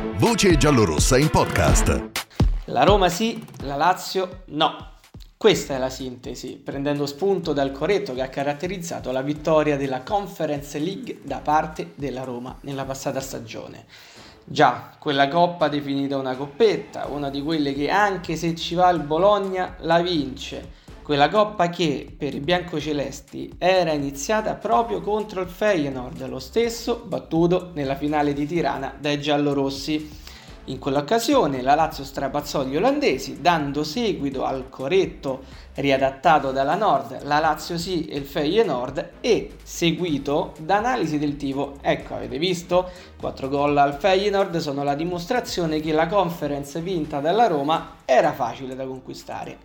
Voce giallorossa in podcast. La Roma sì, la Lazio no. Questa è la sintesi, prendendo spunto dal corretto che ha caratterizzato la vittoria della Conference League da parte della Roma nella passata stagione. Già, quella coppa definita una coppetta, una di quelle che anche se ci va il Bologna la vince. Quella coppa che, per i biancocelesti, era iniziata proprio contro il Feyenoord, lo stesso battuto nella finale di Tirana dai giallorossi. In quell'occasione la Lazio strapazzò gli olandesi, dando seguito al coretto riadattato dalla Nord, la Lazio sì e il Feyenoord, e seguito da analisi del tipo: ecco, avete visto? 4 gol al Feyenoord sono la dimostrazione che la conference vinta dalla Roma era facile da conquistare.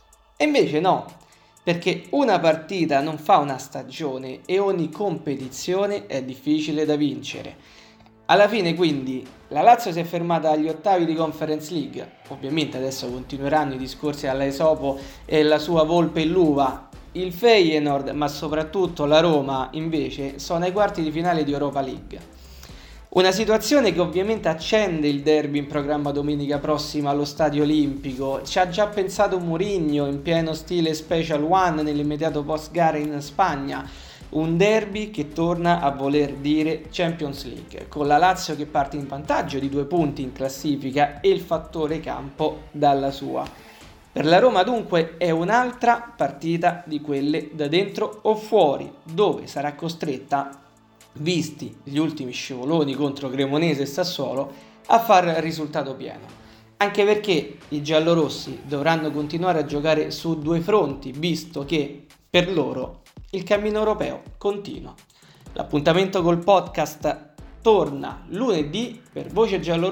E invece no, perché una partita non fa una stagione e ogni competizione è difficile da vincere. Alla fine quindi la Lazio si è fermata agli ottavi di Conference League, ovviamente adesso continueranno i discorsi alla Esopo e la sua volpe in l'uva. Il Feyenoord, ma soprattutto la Roma, invece, sono ai quarti di finale di Europa League. Una situazione che ovviamente accende il derby in programma domenica prossima allo Stadio Olimpico. Ci ha già pensato Mourinho in pieno stile Special One nell'immediato post gara in Spagna. Un derby che torna a voler dire Champions League, con la Lazio che parte in vantaggio di 2 punti in classifica e il fattore campo dalla sua. Per la Roma dunque è un'altra partita di quelle da dentro o fuori, dove sarà costretta, visti gli ultimi scivoloni contro Cremonese e Sassuolo, a far risultato pieno. Anche perché i giallorossi dovranno continuare a giocare su 2 fronti, visto che per loro il cammino europeo continua. L'appuntamento col podcast torna lunedì per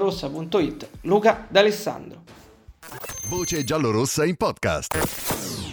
vocegiallorossa.it. Luca D'Alessandro. Voce giallorossa in podcast.